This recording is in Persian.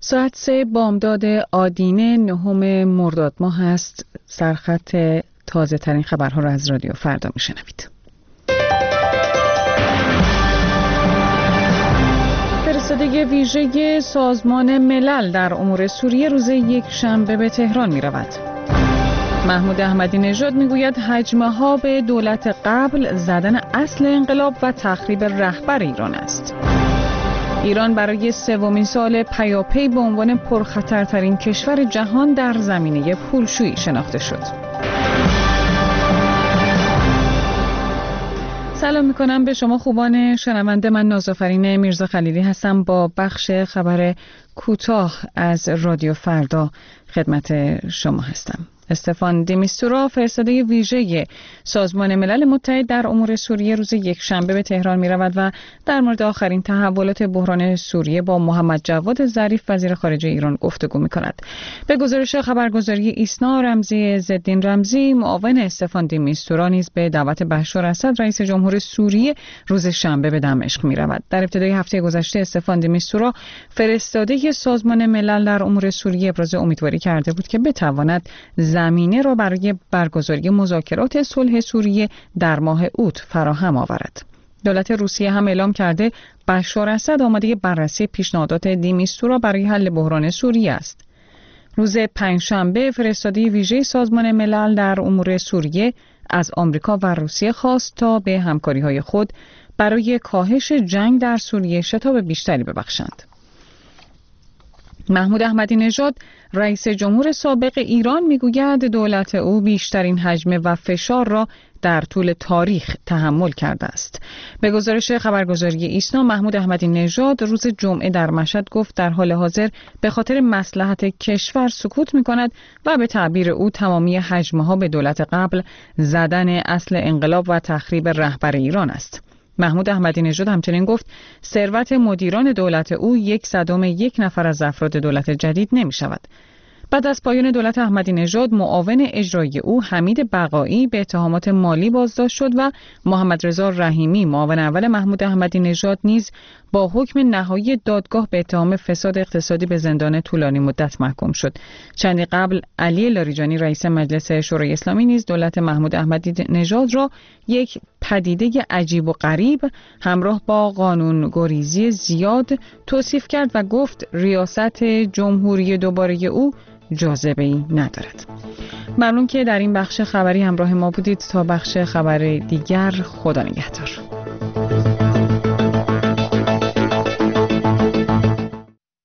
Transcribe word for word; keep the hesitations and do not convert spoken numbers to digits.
ساعت سه بامداد آدینه نهم مرداد ماه است. سرخط تازه ترین خبرها را از رادیو فردا میشنوید. فرستاده ویژه سازمان ملل در امور سوریه روز یک شنبه به تهران می رود. محمود احمدی نژاد میگوید هجمه ها به دولت قبل زدن اصل انقلاب و تخریب رهبر ایران است. ایران برای سومین سال پیاپی به عنوان پرخطرترین کشور جهان در زمینه پولشویی شناخته شد. سلام میکنم به شما خوبان شنونده. من نازآفرین میرزا خلیلی هستم با بخش خبر کوتاه از رادیو فردا خدمت شما هستم. استفان دی میستورا فرستاده ویژه سازمان ملل متحد در امور سوریه روز یک شنبه به تهران می رود و در مورد آخرین تحولات بحران سوریه با محمد جواد ظریف وزیر خارجه ایران گفتگو می کند. به گزارش خبرگزاری ایسنا، رمزی عزالدین رمزی معاون استفان دی میستورا نیز به دعوت بشار اسد رئیس جمهور سوریه روز شنبه به دمشق می رود. در ابتدای هفته گذشته استفان دی میستورا فرستاده سازمان ملل در امور سوریه ابراز امیدواری کرده بود که بتواند زمینه را برای برگزاری مذاکرات صلح سوریه در ماه اوت فراهم آورد. دولت روسیه هم اعلام کرده بشار اسد آماده بررسی پیشنهادات دی میستورا برای حل بحران سوریه است. روز پنجشنبه فرستاده ویژه سازمان ملل در امور سوریه از آمریکا و روسیه خواست تا به همکاری‌های خود برای کاهش جنگ در سوریه شتاب بیشتری ببخشند. محمود احمدی نژاد رئیس جمهور سابق ایران میگوید دولت او بیشترین حجم و فشار را در طول تاریخ تحمل کرده است. به گزارش خبرگزاری ایسنا، محمود احمدی نژاد روز جمعه در مشهد گفت در حال حاضر به خاطر مصلحت کشور سکوت می‌کند و به تعبیر او تمامی حجم‌ها به دولت قبل زدن اصل انقلاب و تخریب رهبر ایران است. محمود احمدی نژاد همچنین گفت ثروت مدیران دولت او یک صدم یک نفر از افراد دولت جدید نمی شود. بعد از پایان دولت احمدی نژاد، معاون اجرایی او حمید بقایی به اتهامات مالی بازداشت شد و محمد رضا رحیمی معاون اول محمود احمدی نژاد نیز با حکم نهایی دادگاه به اتهام فساد اقتصادی به زندان طولانی مدت محکوم شد. چندی قبل علی لاریجانی رئیس مجلس شورای اسلامی نیز دولت محمود احمدی نژاد را یک پدیده عجیب و غریب همراه با قانون گریزی زیاد توصیف کرد و گفت ریاست جمهوری دوباره او جاذبه‌ای ندارد. ممنون که در این بخش خبری همراه ما بودید. تا بخش خبر دیگر، خدا نگهدار.